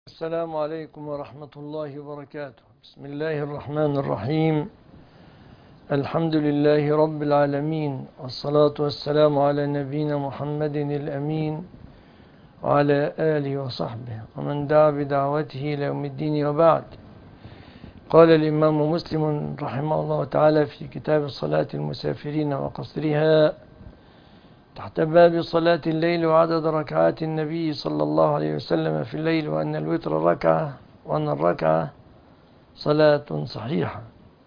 السلام عليكم ورحمة الله وبركاته. بسم الله الرحمن الرحيم. الحمد لله رب العالمين، والصلاة والسلام على نبينا محمد الأمين وعلى آله وصحبه ومن دعا بدعوته إلى يوم الدين، وبعد. قال الإمام مسلم رحمه الله تعالى في كتاب الصلاة المسافرين وقصرها تحت باب صلاة الليل وعدد ركعات النبي صلى الله عليه وسلم في الليل، وأن الوتر ركعة وأن الركعة صلاة صحيحة.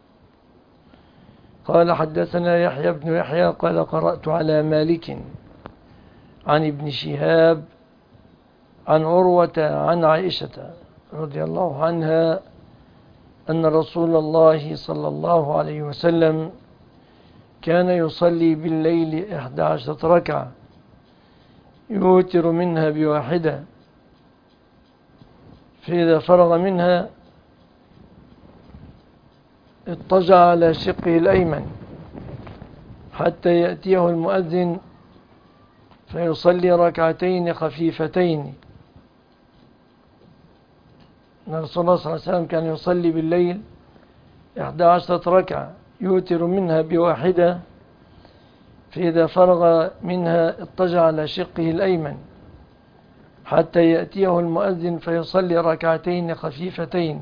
قال حدثنا يحيى بن يحيى قال قرأت على مالك عن ابن شهاب عن عروة عن عائشة رضي الله عنها أن رسول الله صلى الله عليه وسلم كان يصلي بالليل 11 ركعة يوتر منها بواحدة، فإذا فرغ منها اضطجع على شقه الأيمن حتى يأتيه المؤذن فيصلي ركعتين خفيفتين. الرسول الله صلى الله عليه وسلم كان يصلي بالليل 11 ركعة يوتر منها بواحدة، فإذا فرغ منها اضطجع على شقه الأيمن حتى يأتيه المؤذن فيصلي ركعتين خفيفتين.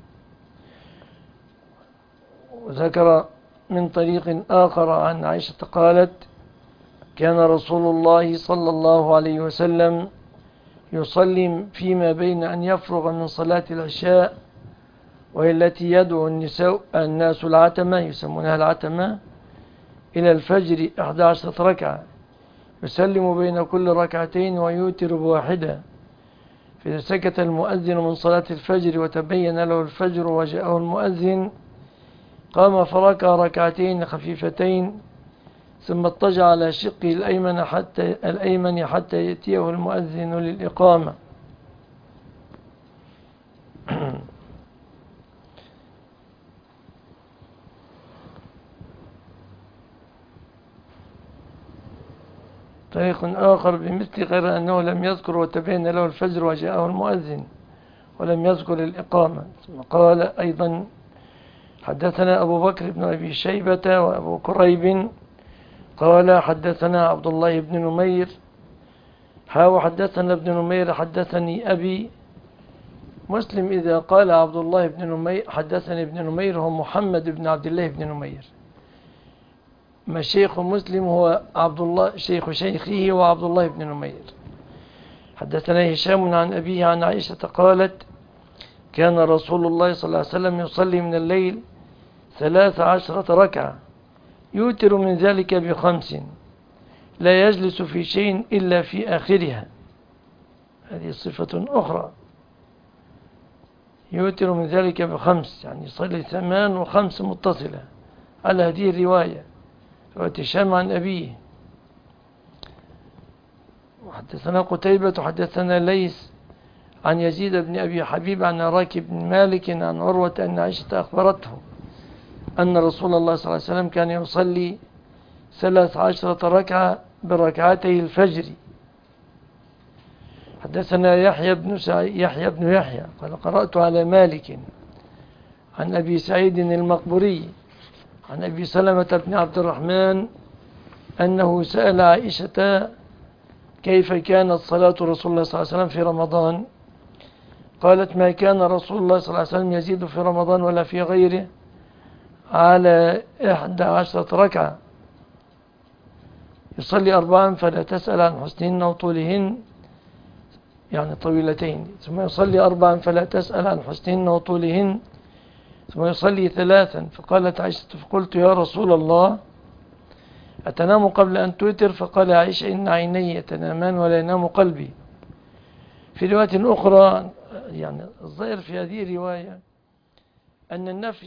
وذكر من طريق آخر عن عائشة قالت: كان رسول الله صلى الله عليه وسلم يصلي فيما بين أن يفرغ من صلاة العشاء، وهي التي يدعو الناس العتمة، يسمونها العتمة، إلى الفجر 11 ركعة يسلم بين كل ركعتين ويوتر بواحدة. فإذا سكت المؤذن من صلاة الفجر وتبين له الفجر وجاءه المؤذن قام فركع ركعتين خفيفتين، ثم اضطجع على شقه الأيمن حتى يأتيه المؤذن للإقامة. طريق آخر بمثل غير أنه لم يذكر وتبين له الفجر وجاءه المؤذن ولم يذكر الإقامة. ثم قال أيضا: حدثنا أبو بكر بن أبي شيبة وأبو كريب قال حدثنا عبد الله بن نمير حدثنا ابن نمير حدثني أبي. مسلم إذا قال عبد الله بن نمير حدثني ابن نمير هو محمد بن عبد الله بن نمير، ما شيخ مسلم هو عبد الله شيخ شيخه وعبد الله بن نمير. حدثنا هشام عن أبيه عن عائشة قالت: كان رسول الله صلى الله عليه وسلم يصلي من الليل 13 ركعة يوتر من ذلك ب5 لا يجلس في شيء إلا في آخرها. هذه صفة أخرى، يوتر من ذلك ب5، يعني يصلي 8 و5 متصلة على هذه الرواية. وهشام عن أبيه. وحدثنا قتيبة حدثنا ليس عن يزيد بن أبي حبيب عن راكب بن مالك عن عروة أن عائشة أخبرته أن رسول الله صلى الله عليه وسلم كان يصلي 13 ركعة بركعتي الفجر. حدثنا يحيى بن يحيى قال قرأت على مالك عن أبي سعيد المقبري عن أبي سلمة بن عبد الرحمن أنه سأل عائشة كيف كانت صلاة رسول الله صلى الله عليه وسلم في رمضان. قالت: ما كان رسول الله صلى الله عليه وسلم يزيد في رمضان ولا في غيره على 11 ركعة، يصلي 4 فلا تسأل عن حسنهن وطولهن، يعني طويلتين، ثم يصلي 4 فلا تسأل عن حسنهن وطولهن، ثم يصلي 3. فقالت عائشة: فقلت: يا رسول الله أتنام قبل أن توتر؟ فقال عائشة: إن عيني تنامان ولا ينام قلبي. في رواية أخرى، يعني الظاهر في هذه الرواية أن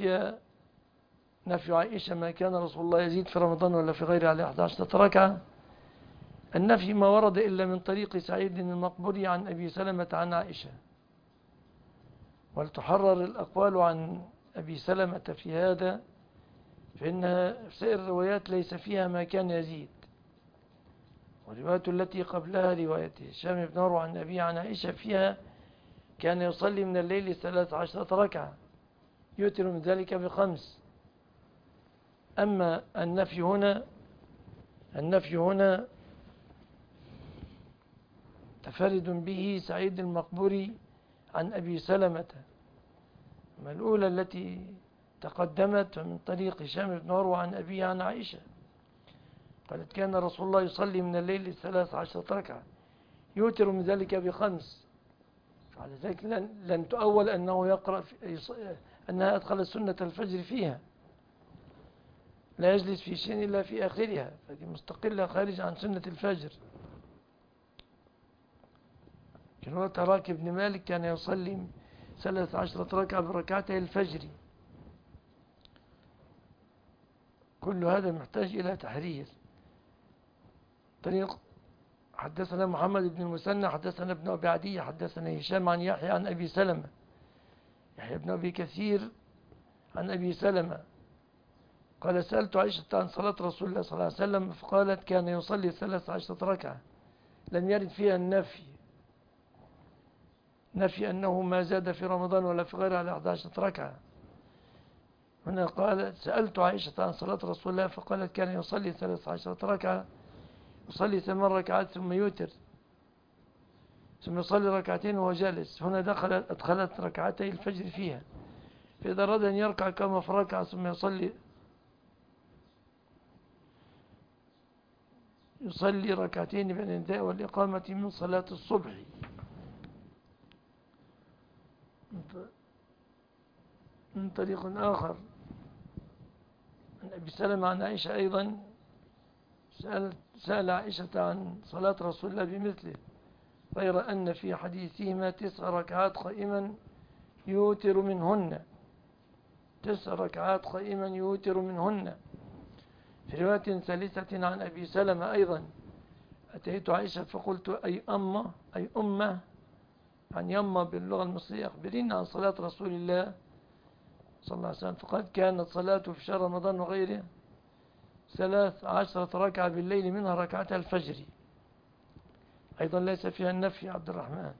نفي عائشة ما كان رسول الله يزيد في رمضان ولا في غيره على 11 ركعة، النفي ما ورد إلا من طريق سعيد المقبري عن أبي سلمة عن عائشة. ولتحرر الأقوال عن أبي سلمة في هذا، فإن سائر الروايات ليس فيها ما كان يزيد. والرواية التي قبلها رواية هشام بن عروة عن أبي عن عائشة فيها كان يصلي من الليل 13 ركعة يوتر من ذلك ب5. أما النفي هنا تفرد به سعيد المقبوري عن أبي سلمة. أما الأولى التي تقدمت من طريق هشام بن عروة عن أبيه عن عائشة قالت كان رسول الله يصلي من الليل 13 ركعة يوتر من ذلك ب5. فعلى ذلك لن تؤول أنه يقرأ أنها أدخل سنة الفجر فيها، لا يجلس في شيء إلا في آخرها، فهذه مستقلة خارج عن سنة الفجر. كان تراك بن مالك كان يصلي 13 ركعة بركعتي الفجر. كل هذا محتاج إلى تحرير. طريق حدثنا محمد بن المثنى حدثنا ابن أبي عدي حدثنا هشام عن يحيى عن أبي سلمة، يحيى بن أبي كثير عن أبي سلمة قال سألت عائشة عن صلاة رسول الله صلى الله عليه وسلم فقالت كان يصلي 13 ركعة. لم يرد فيها نفي أنه ما زاد في رمضان ولا في غيره على 11 ركعة. هنا قال سألت عائشة عن صلاة رسول الله فقالت كان يصلي 13 ركعة يصلي 8 ركعات ثم يوتر ثم يصلي ركعتين وهو جالس. هنا أدخلت ركعتي الفجر فيها، فإذا أراد أن يركع كما في ركعة ثم يصلي ركعتين بين النداء والإقامة من صلاة الصبح. من طريق آخر عن أبي سلمة عن عائشة أيضا سأل عائشة عن صلاة رسول الله بمثله، غير أن في حديثهما 9 ركعات قائما يوتر منهن، 9 ركعات قائما يوتر منهن. في رواية ثالثة عن أبي سلمة أيضا أتيت عائشة فقلت أي أمة عن يمة باللغة المصرية أخبرين عن صلاة رسول الله صلى الله عليه وسلم، فقد كانت صلاته في شهر رمضان وغيره 13 ركعة بالليل منها ركعة الفجر. أيضا ليس فيها النفي عبد الرحمن.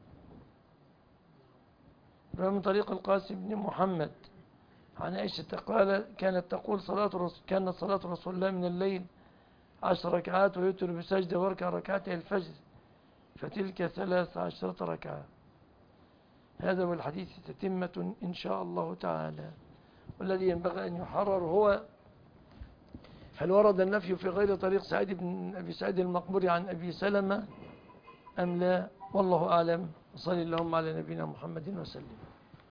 من طريق القاسم بن محمد عن عائشة قال كانت صلاة رسول الله من الليل 10 ركعات ويوتر بسجدة وركع ركعتي الفجر فتلك 13 ركعة. هذا والحديث تتمة إن شاء الله تعالى. والذي ينبغي أن يحرر هو هل ورد النفي في غير طريق سعيد بن أبي سعيد المقبوري عن أبي سلمة أم لا؟ والله أعلم. وصلى اللهم على نبينا محمد وسلم.